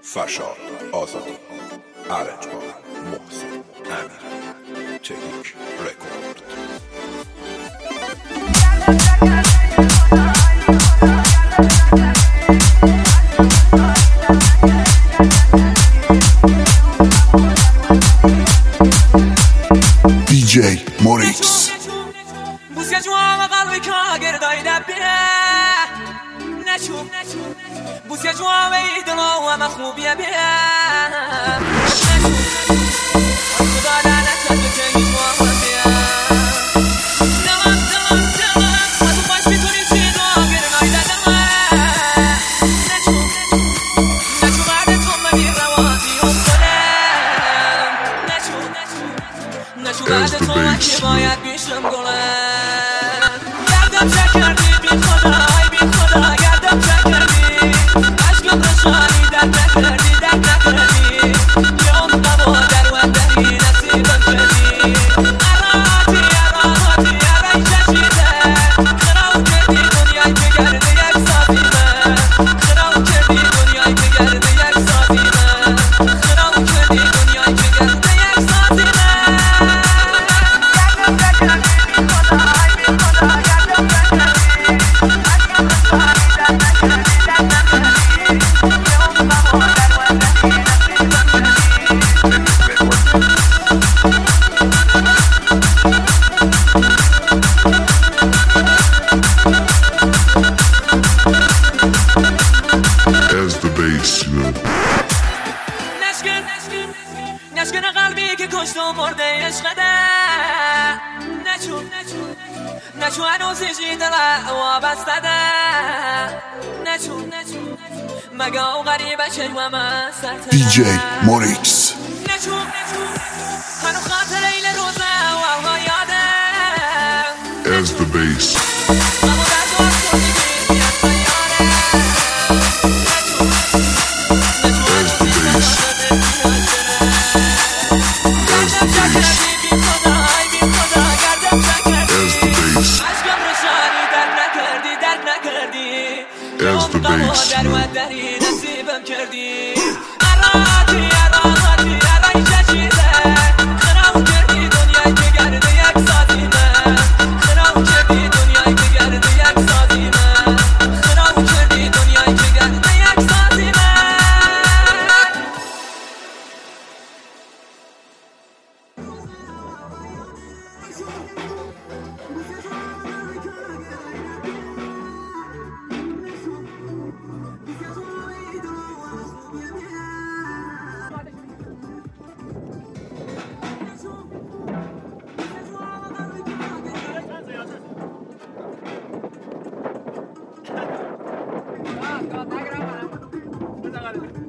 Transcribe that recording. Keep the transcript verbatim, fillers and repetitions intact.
فرشاد آزادی، ارنجبار محسن امیر، تکنیک رکورد. دی جی موریکس بوسه جوام قلبی که گردای دبیره نشوف بوسه جوام ایدم و همه خوبیه بیه نشوف خدا لعنت کرده که این جوام بیه دمم دمم دمم و تو باش میتونی چی دو گردای دمه نشوف نشوف بعد تو منی روانی افتادم نشوف نشوف بعد تو من که باید بیشم گلم گردم چه کردی بی خدا ای بی خدا گردم چه کردی عشقم رشانی در نکردی در نکردی یه اون قبا در وندهی نصیبم کردی اراتی اراتی ارای چشیده خراب کردی دنیای بگرده یک سازی من خراب کردی دنیای بگرده یک سازی من خراب کردی دنیای بگرده یک سازی من گردم چه کردی بی خدا ای بی خدا گردم چه کردی عشقم رشانی در نکردی در نکردی یه اون قبا در وندهی نصیبم کردی As the bass, you know. نشکن نشکن قلبی که کشت و مرده عشقده نچون نچون هنوز ایشی دل وابسته ده نچون مگه او غریبه چشمم سرته دی جی موریکس نچون هنو خاطر این روزه و و یاده As the bass. اما در تو از تو دیگه بیاد سیاره نچون As the bass. As the bass. As the bass. As the bass. در ودری نصیبم کردی اراتی اراتی ارای چشیده خراب کردی دنیای بگرده یک سازی من خراب کردی دنیای بگرده یک سازی من خراب کردی دنیای بگرده یک سازی من Got